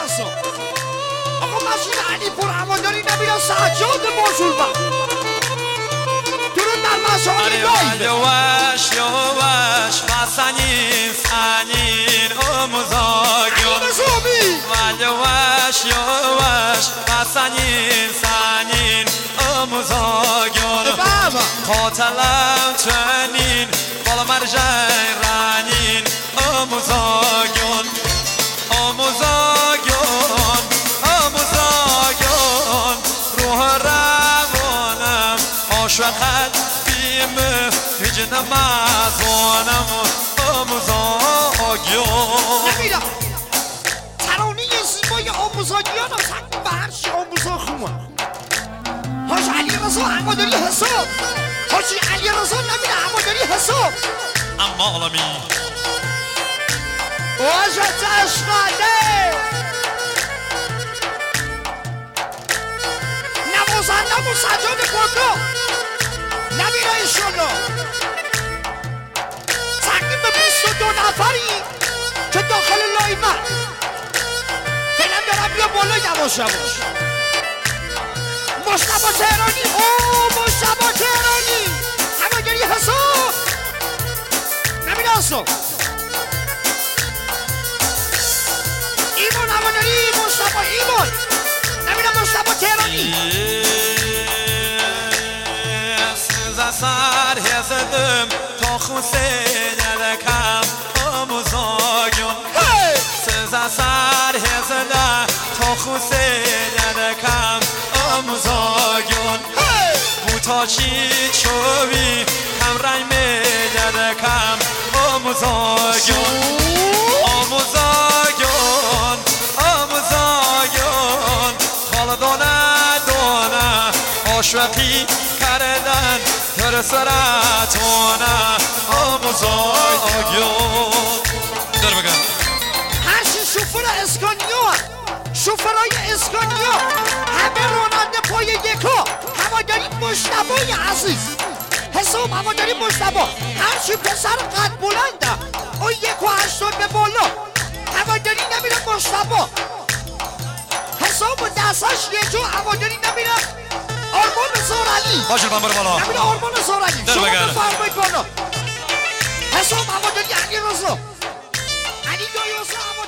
راسو آقا ماشین علی پر هواداری نمیره سجاد باشون با درود در مسائل دایی یواش یواش بسنین سنین امزاگون یواش یواش بسنین سنین امزاگون قاتلم چنین بالا مرجع رنین امزاگون امزاگون امزاگون روح روانم عاشقت بیمه هیچ نمازانم امزاگون نمیرم ترانه زیبای آموزاگیان هم تقدیم به هر چی آموزا خومه حاج علی رضا هواداری حساب حاجی علی رضا نمیره هواداری حساب اما عالمی واجت اشقاده نوازنده و سجاد پاکا نمیره ایشالا تقدیم به 22 نفری که داخل لایمه فیلم دارم بیا بالا یواش یواش مصطفی تهرانی مصطفی تهرانی هواداری حساب نمیره حساب ایمان هواداری مصطفی ایمان نمیره مصطفی تهرانی سر هزدم تا خوسه ندکم امزاگون سر هزدم تا خوسه ندکم امزاگون بوتا چی چوبی کم رنگ ندکم امزاگون امزاگون امزاگون حالا دانه عاشقی کردن در سرطانه آموزاگیون در بگم هرچی شوفر اسکانیا شوفرهای اسکانیا همه راننده پای یکا هواداری مجتبی عزیز حساب هواداری مجتبی هرچی پسر قد بلنده اون 1.80 به بالا هواداری نمیره مجتبی حساب و دستش یه جو هواداری نمیره آرمان زورعلی باشه من برو بالا نمیره آرمان زورعلی در شما بگم بفرمایید بالا حساب هواداری علی رضا علی دایوسا